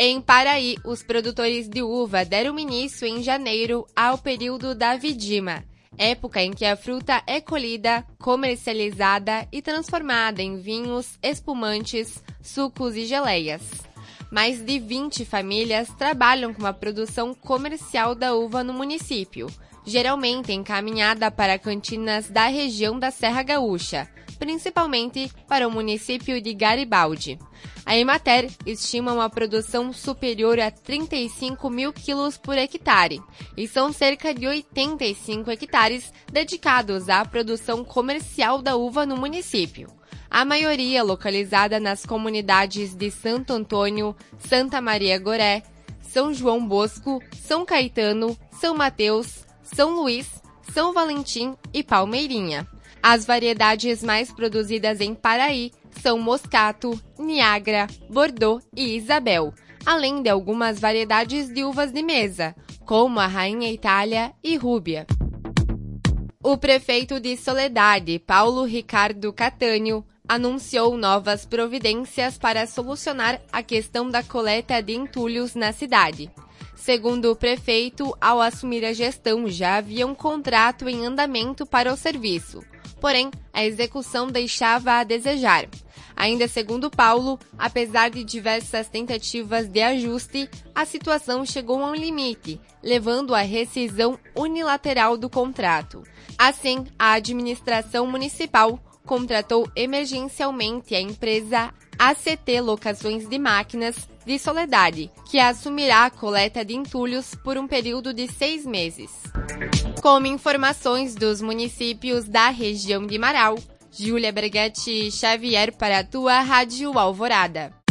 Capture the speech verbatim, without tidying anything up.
Em Paraí, os produtores de uva deram início em janeiro ao período da vindima, época em que a fruta é colhida, comercializada e transformada em vinhos, espumantes, sucos e geleias. Mais de vinte famílias trabalham com a produção comercial da uva no município, geralmente encaminhada para cantinas da região da Serra Gaúcha, principalmente para o município de Garibaldi. A Emater estima uma produção superior a trinta e cinco mil quilos por hectare, e são cerca de oitenta e cinco hectares dedicados à produção comercial da uva no município. A maioria localizada nas comunidades de Santo Antônio, Santa Maria Goré, São João Bosco, São Caetano, São Mateus, São Luís, São Valentim e Palmeirinha. As variedades mais produzidas em Paraí são Moscato, Niagara, Bordeaux e Isabel, além de algumas variedades de uvas de mesa, como a Rainha Itália e Rúbia. O prefeito de Soledade, Paulo Ricardo Catânio, anunciou novas providências para solucionar a questão da coleta de entulhos na cidade. Segundo o prefeito, ao assumir a gestão já havia um contrato em andamento para o serviço, porém a execução deixava a desejar. Ainda segundo Paulo, apesar de diversas tentativas de ajuste, a situação chegou a um limite, levando à rescisão unilateral do contrato. Assim, a administração municipal contratou emergencialmente a empresa A C T Locações de Máquinas de Soledade, que assumirá a coleta de entulhos por um período de seis meses. Com informações dos municípios da região de Marau, Júlia Berghetti Xavier para a tua Rádio Alvorada.